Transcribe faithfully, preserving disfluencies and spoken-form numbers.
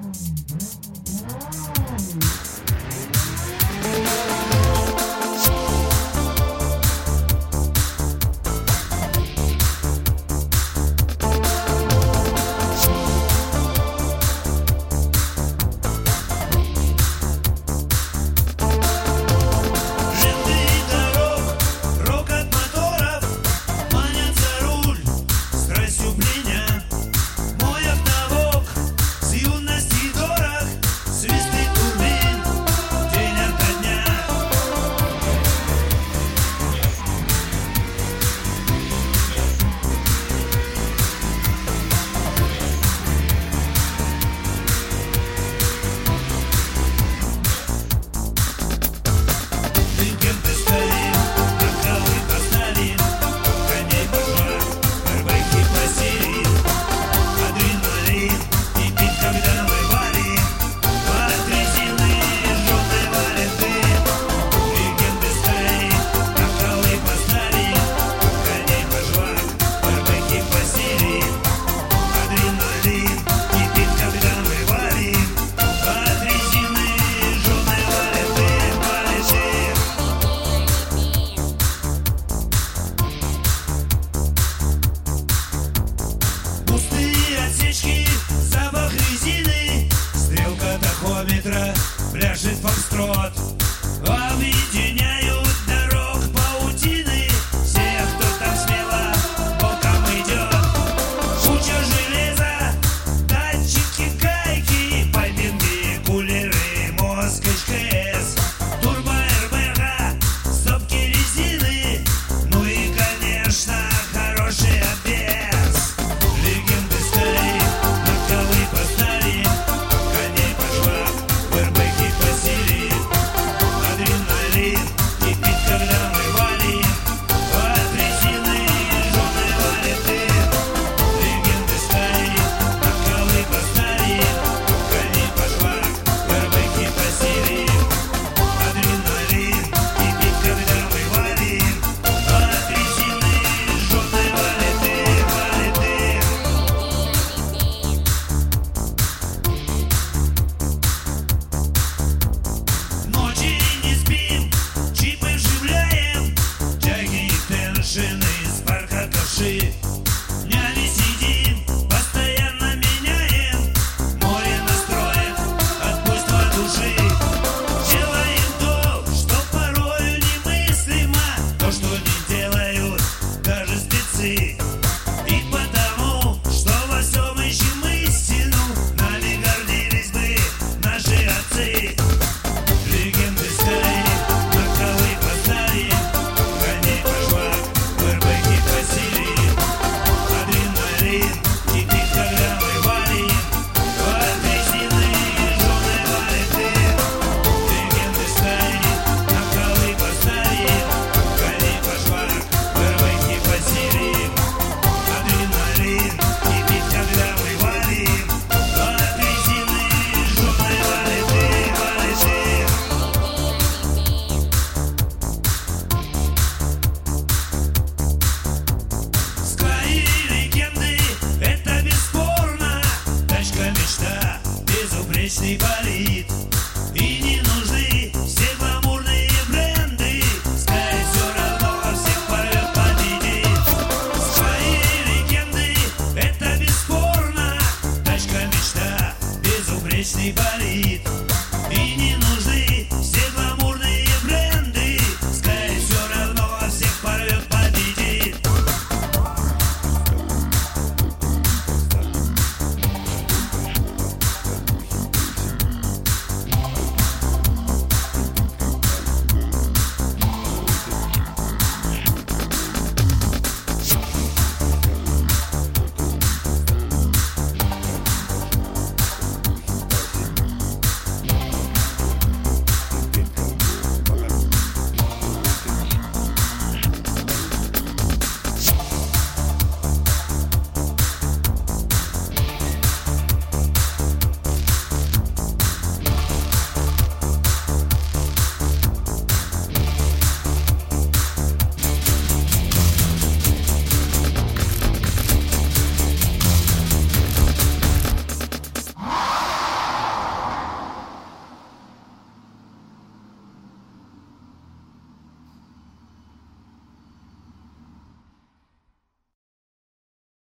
Запах резины, стрелка тахометра пляшет фокстрот. Объединяют дорог паутины всех, кто там смело боком идет. Куча железа, датчики, гайки, пайпинги, кулеры, москвич, КС, турбо-РБГ, стопки резины, ну и, конечно, хороший обвес. Легенды стали, наковы постали, коней по швах, РБГи по силе. Адреналин кипит, когда мы валим, от резины жженой валеты. Легенды стали, наковы постали, коней по швах, РБГи по силе. Адреналин кипит, когда мы валим, от резины жженой валеты, валеты. Ночи не спим, чипы вживляем, тяги и теншины с парка ковши. Днями сидим, постоянно меняем, море настроек от буйства души. Делаем то, что порою немыслимо, то, что не делают даже спецы. И потому, что во всем ищем истину, нами гордились бы наши отцы. Легенды стали, наковы постали, коней по швах, РБГи по силе. Адреналин кипит, когда мы валим, от резины жженой валеты. Легенды стали, наковы постали, коней по швах, РБГи по силе. Адреналин кипит, когда мы валим, от резины жженой валеты, валеты. Свои легенды, это бесспорно. Тачка мечта, безупречный болид.